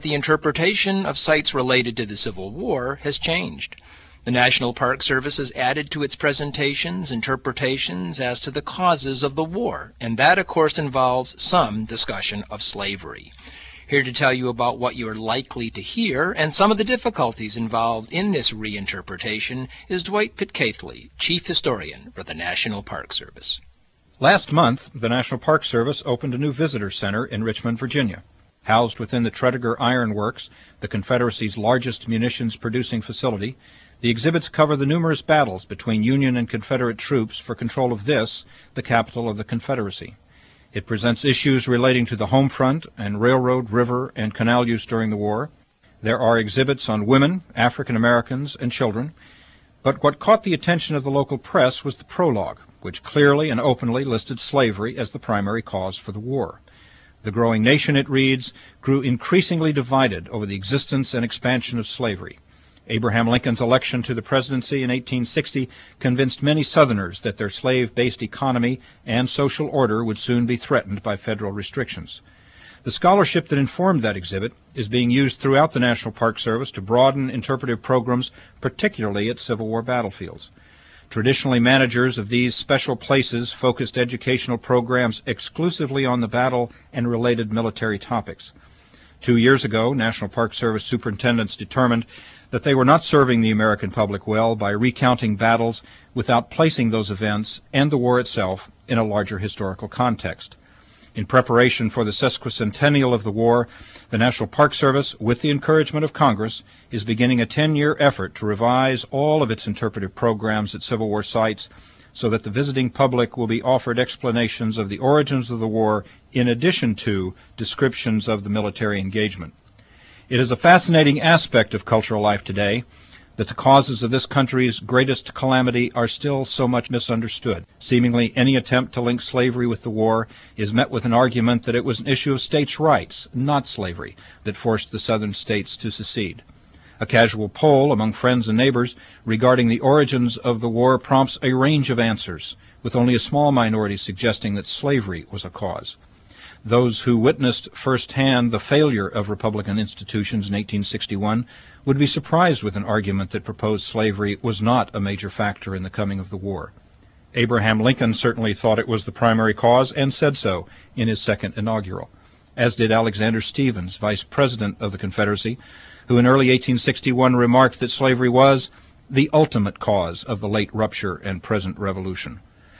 The interpretation of sites related to the Civil War has changed. The National Park Service has added to its presentations interpretations as to the causes of the war, and that, of course, involves some discussion of slavery. Here to tell you about what you are likely to hear and some of the difficulties involved in this reinterpretation is Dwight Pitcaithley, Chief Historian for the National Park Service. Last month, the National Park Service opened a new visitor center in Richmond, Virginia. Housed within the Tredegar Iron Works, the Confederacy's largest munitions-producing facility, the exhibits cover the numerous battles between Union and Confederate troops for control of this, the capital of the Confederacy. It presents issues relating to the home front and railroad, river, and canal use during the war. There are exhibits on women, African Americans, and children. But what caught the attention of the local press was the prologue, which clearly and openly listed slavery as the primary cause for the war. The growing nation, it reads, grew increasingly divided over the existence and expansion of slavery. Abraham Lincoln's election to the presidency in 1860 convinced many Southerners that their slave-based economy and social order would soon be threatened by federal restrictions. The scholarship that informed that exhibit is being used throughout the National Park Service to broaden interpretive programs, particularly at Civil War battlefields. Traditionally, managers of these special places focused educational programs exclusively on the battle and related military topics. 2 years ago, National Park Service superintendents determined that they were not serving the American public well by recounting battles without placing those events and the war itself in a larger historical context. In preparation for the sesquicentennial of the war, the National Park Service, with the encouragement of Congress, is beginning a 10-year effort to revise all of its interpretive programs at Civil War sites so that the visiting public will be offered explanations of the origins of the war in addition to descriptions of the military engagement. It is a fascinating aspect of cultural life today that the causes of this country's greatest calamity are still so much misunderstood. Seemingly any attempt to link slavery with the war is met with an argument that it was an issue of states' rights, not slavery, that forced the southern states to secede. A casual poll among friends and neighbors regarding the origins of the war prompts a range of answers, with only a small minority suggesting that slavery was a cause. Those who witnessed firsthand the failure of Republican institutions in 1861 would be surprised with an argument that proposed slavery was not a major factor in the coming of the war. Abraham Lincoln certainly thought it was the primary cause and said so in his second inaugural, as did Alexander Stephens, Vice President of the Confederacy, who in early 1861 remarked that slavery was the ultimate cause of the late rupture and present revolution.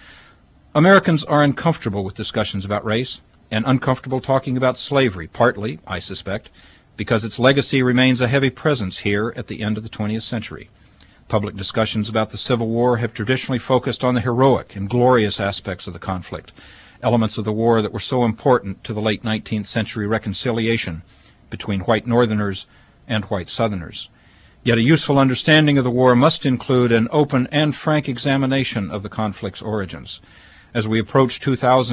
Americans are uncomfortable with discussions about race, and uncomfortable talking about slavery, partly, I suspect, because its legacy remains a heavy presence here at the end of the 20th century. Public discussions about the Civil War have traditionally focused on the heroic and glorious aspects of the conflict, elements of the war that were so important to the late 19th century reconciliation between white Northerners and white Southerners. Yet a useful understanding of the war must include an open and frank examination of the conflict's origins. As we approach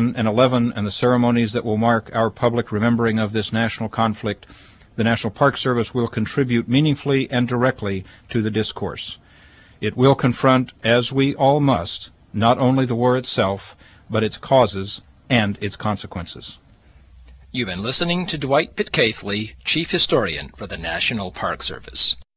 2011 and the ceremonies that will mark our public remembering of this national conflict, the National Park Service will contribute meaningfully and directly to the discourse. It will confront, as we all must, not only the war itself, but its causes and its consequences. You've been listening to Dwight Pitcaithley, Chief Historian for the National Park Service.